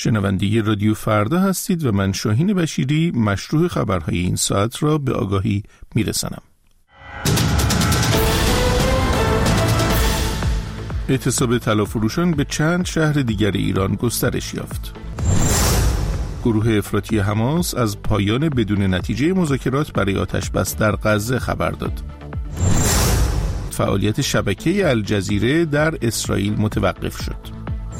شنونده رادیو فردا هستید و من شاهین بشیری مشروح خبرهای این ساعت را به آگاهی میرسانم. اعتصاب طلافروشان به چند شهر دیگر ایران گسترش یافت. گروه افراطی حماس از پایان بدون نتیجه مذاکرات برای آتش‌بس در غزه خبر داد. فعالیت شبکه الجزیره در اسرائیل متوقف شد.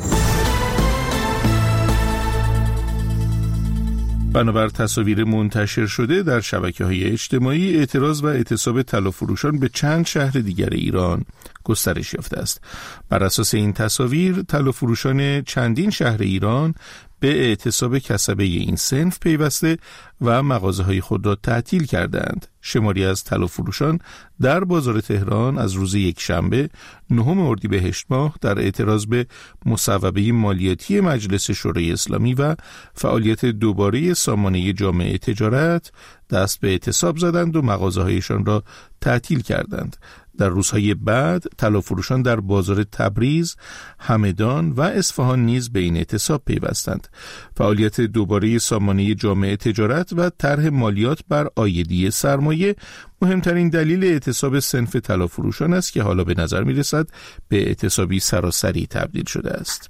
بنابر تصاویر منتشر شده در شبکه‌های اجتماعی، اعتراض و اعتصاب طلافروشان به چند شهر دیگر ایران گسترش یافته است. بر اساس این تصاویر، طلافروشان چندین شهر ایران به اعتصاب کسبه این صنف پیوسته و مغازه‌های خود را تعطیل کردند. شماری از طلافروشان در بازار تهران از روز یکشنبه 9 اردیبهشت ماه در اعتراض به مصوبه مالیاتی مجلس شورای اسلامی و فعالیت دوباره سامانه جامعه تجارت دست به اعتصاب زدند و مغازه‌هایشان را تعطیل کردند. در روزهای بعد طلافروشان در بازار تبریز، همدان و اصفهان نیز به این اعتصاب پیوستند. فعالیت دوباره سامانه جامعه تجارت و طرح مالیات بر عایدی سرمایه مهمترین دلیل اعتصاب صنف طلافروشان است که حالا به نظر می‌رسد به اعتصابی سراسری تبدیل شده است.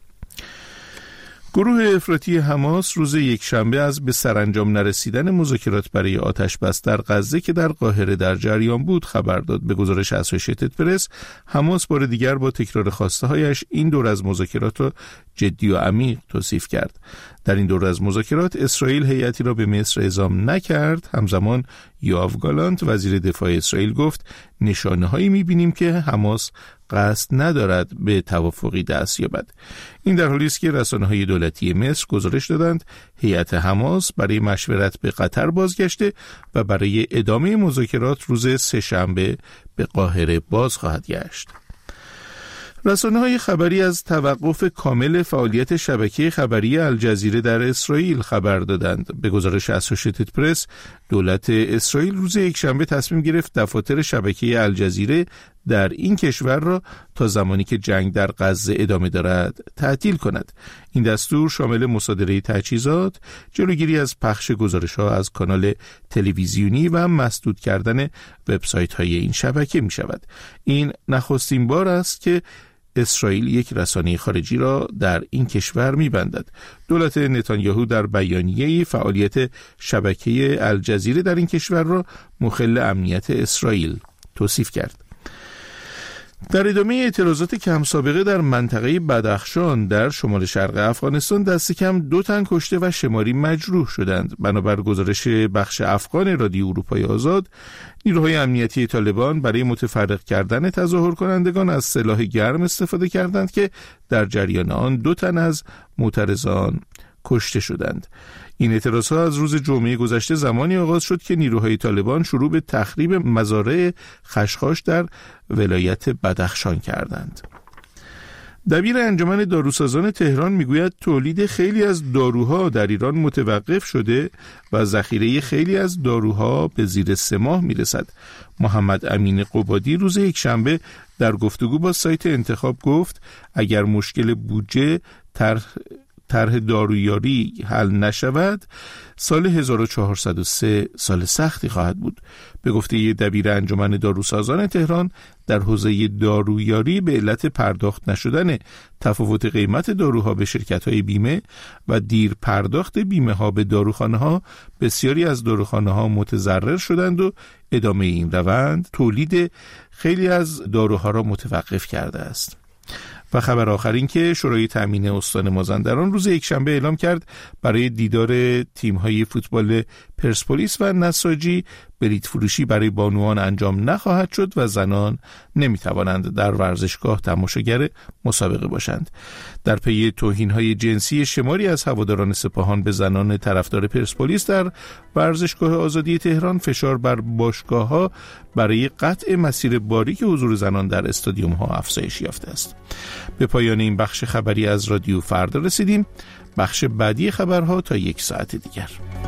گروه افراطی حماس روز یکشنبه از به سرانجام نرسیدن مذاکرات برای آتش‌بس در غزه که در قاهره در جریان بود خبر داد. به گزارش اسوشیتد پرس، حماس بار دیگر با تکرار خواسته‌هایش این دور از مذاکرات را جدی و عمیق توصیف کرد. در این دور از مذاکرات اسرائیل هیئتی را به مصر اعزام نکرد. همزمان یوآو گالانت وزیر دفاع اسرائیل گفت نشانه‌هایی می‌بینیم که حماس قصد ندارد به توافقی دست یابد. این در حالی است که رسانه‌های دولتی مصر گزارش دادند هیئت حماس برای مشورت به قطر بازگشته و برای ادامه مذاکرات روز سه‌شنبه به قاهره باز خواهد گشت. رسانه‌های خبری از توقف کامل فعالیت شبکه خبری الجزیره در اسرائیل خبر دادند. به گزارش اسوشیتد پرس، دولت اسرائیل روز یکشنبه تصمیم گرفت دفاتر شبکه الجزیره در این کشور را تا زمانی که جنگ در غزه ادامه دارد تعطیل کند. این دستور شامل مصادره تجهیزات، جلوگیری از پخش گزارش‌ها از کانال تلویزیونی و مسدود کردن وبسایت‌های این شبکه می‌شود. این نخستین بار است که اسرائیل یک رسانه خارجی را در این کشور می‌بندد. دولت نتانیاهو در بیانیه‌ای فعالیت شبکه الجزیره در این کشور را مخل امنیت اسرائیل توصیف کرد. در ادامه اعتراضات کم سابقه در منطقه بدخشان در شمال شرق افغانستان دست کم 2 تن کشته و شماری مجروح شدند. بنابر گزارش بخش افغان رادیو اروپای آزاد، نیروهای امنیتی طالبان برای متفرق کردن تظاهر کنندگان از سلاح گرم استفاده کردند که در جریان آن 2 تن از معترضان کشته شدند. این اعتراضها از روز جمعه گذشته زمانی آغاز شد که نیروهای طالبان شروع به تخریب مزارع خشخاش در ولایت بدخشان کردند. دبیر انجمن داروسازان تهران میگوید تولید خیلی از داروها در ایران متوقف شده و ذخیره خیلی از داروها به زیر 3 ماه میرسد. محمد امین قبادی روز یکشنبه در گفتگو با سایت انتخاب گفت اگر مشکل بودجه طرح دارویاری حل نشود، سال 1403 سال سختی خواهد بود. به گفته دبیر انجمن داروسازان تهران، در حوزه دارویاری به علت پرداخت نشدن تفاوت قیمت داروها به شرکت‌های بیمه و دیر پرداخت بیمه ها به داروخانه ها، بسیاری از داروخانه ها متضرر شدند و ادامه این روند تولید خیلی از داروها را متوقف کرده است. و خبر آخر این که شورای تامین استان مازندران روز یکشنبه اعلام کرد برای دیدار تیم‌های فوتبال پرسپولیس و نساجی بلیط فروشی برای بانوان انجام نخواهد شد و زنان نمیتوانند در ورزشگاه تماشاگر مسابقه باشند. در پی توهین‌های جنسی شماری از هواداران سپاهان به زنان طرفدار پرسپولیس در ورزشگاه آزادی تهران، فشار بر باشگاه‌ها برای قطع مسیر باریک حضور زنان در استادیوم‌ها افزایش یافته است. به پایان این بخش خبری از رادیو فردا رسیدیم. بخش بعدی خبرها تا 1 ساعت دیگر.